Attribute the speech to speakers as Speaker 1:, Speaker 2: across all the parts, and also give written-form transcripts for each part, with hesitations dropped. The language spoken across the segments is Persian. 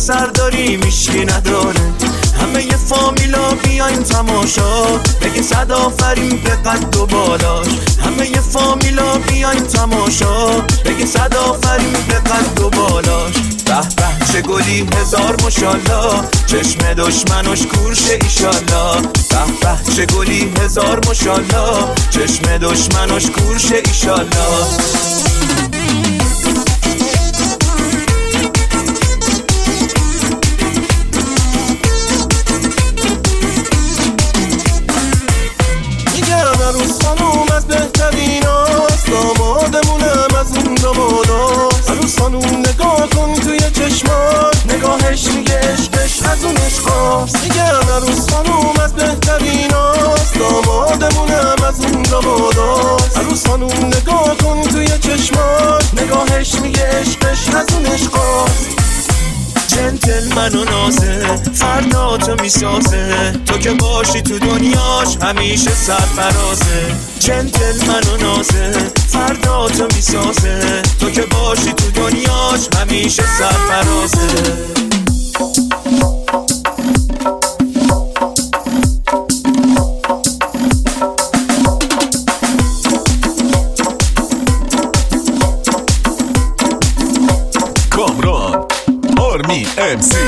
Speaker 1: پسر داری میشکی نداره. همه ی فامیلا بیاین تماشا، بگی صد آفرین به قد و بالاش. همه ی فامیلا بیاین تماشا، بگی صد آفرین به قد و بالاش. به به چه گلی هزار ماشالله، چشم دشمنش کورشه ایشالله. به به چه گلی هزار ماشالله، چشم دشمنش کورشه ایشالله.
Speaker 2: عروس خانوم از بهترین هاست، دامادمونم از اون داماداست. عروس خانوم نگاه کن توی چشمات، نگاهش میگه عشقش از اون عشقاست. میگن عروس خانوم از بهترین هاست، دامادمونم از اون داماداست. عروس خانوم نگاه کن توی چشمات، نگاهش میگه عشقش از اون عشقاست.
Speaker 1: جنتلمن و نازه فردا تو میسازه، تو که باشی تو دنیاش همیشه سرفرازه. جنتلمن و نازه فردا تو میسازه، تو که باشی تو دنیاش همیشه سرفرازه.
Speaker 3: کامران آرمی MC.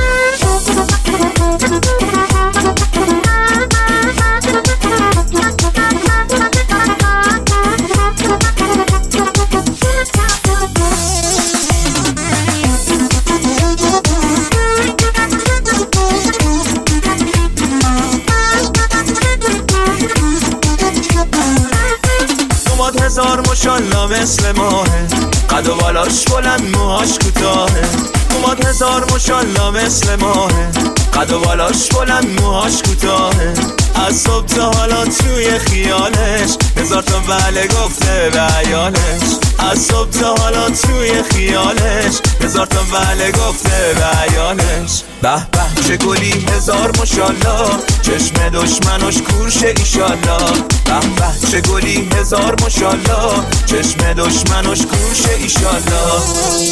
Speaker 1: هزار ماشالله مثل ماهه، قد و بالاش بلند موهاش کوتاهه. اومد هزار ماشالله مثل ماهه، قد و بالاش بلند موهاش کوتاهه. از صبح تا حالا توی خیالش هزار تا بله گفته به عیالش. از صبح تا حالا توی خیالش هزار تا بله گفته به عیالش. به به چه گلی هزار ماشالله، چشم دشمنش کورشه ایشالله. به به چه گلی هزار ماشالله، چشم دشمنش کورشه ایشالله.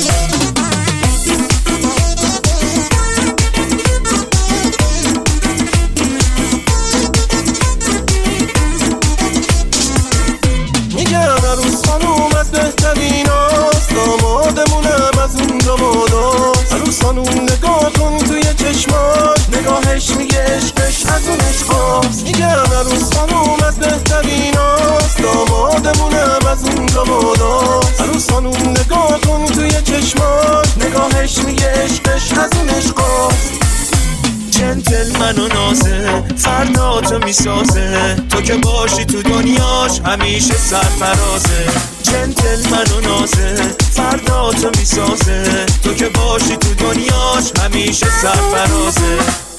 Speaker 2: عروس خانوم از بهترین هاست، دامادمونم از اون داماداست. عروس خانوم نگاه کن توی چشمات، نگاهش میگه عشقش از اون عشقاست. میگن عروس خانوم از بهترین هاست، دامادمونم از اون داماداست. عروس خانوم نگاه کن توی چشمات، نگاهش میگه عشقش از اون عشقاست.
Speaker 1: جنتلمن و نازه فردا تو میسازه، تو که باشی تو دنیاش همیشه سرفرازه. جنتلمن و نازه فردا تو میسازه، تو که باشی تو دنیاش همیشه سرفرازه.